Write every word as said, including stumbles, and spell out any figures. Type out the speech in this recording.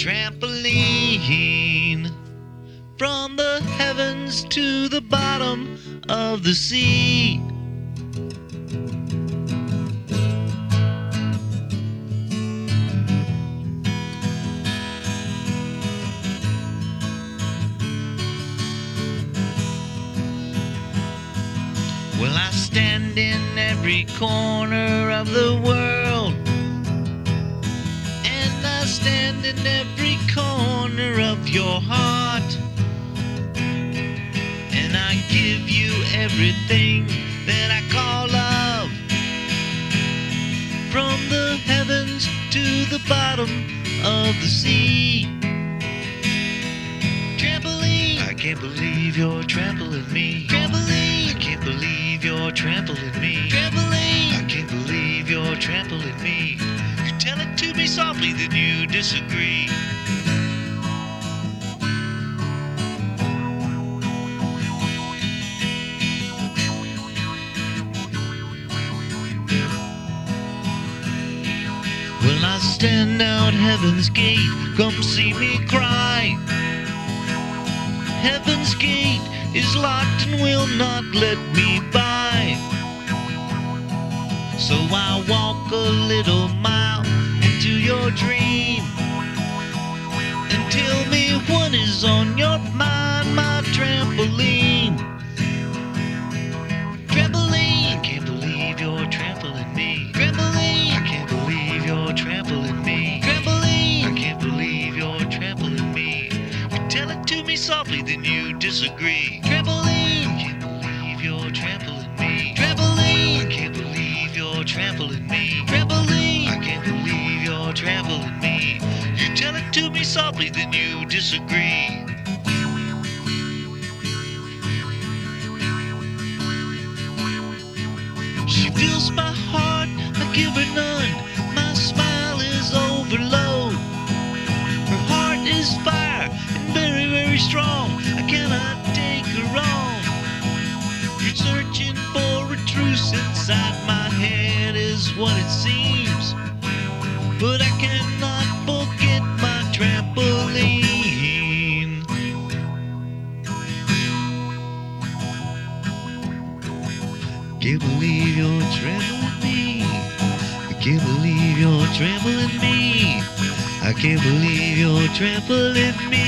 trampoline from the heavens to the bottom of the sea. Well, I stand in every corner of the world, and I stand in every corner of your heart, and I give you everything that I call love, from the heavens to the bottom of the sea. Trampoline, I can't believe you're trampling me. Trampoline, I can't believe you're trampling me. Trampoline, I can't believe you're trampling me. You tell it to me softly, then you disagree. Well, I stand out heaven's gate, come see me cry. Heaven's gate is locked and will not let me by. So I walk a little mile into your dream, and tell me what is on your mind, my trampoline. Trampoline, I can't believe you're trampling me. Trampoline, I can't believe you're trampling me. Trampoline, I can't believe you're trampling me. You tell it to me softly, then you disagree. Trampoline, I can't believe you're trampling me. Trampoline, I can't believe you're trampling me. Trampoline, I can't believe you're trampling me. You tell it to me softly, then you disagree. She fills my heart, I give her none. My smile is overload. Her heart is fire and very, very strong. I cannot take her on. You're searching for a truth inside my head is what it seems. But I cannot forget my trampoline. Can't believe you're trampling me. I can't believe you're trampling me. I can't believe you're trampling me.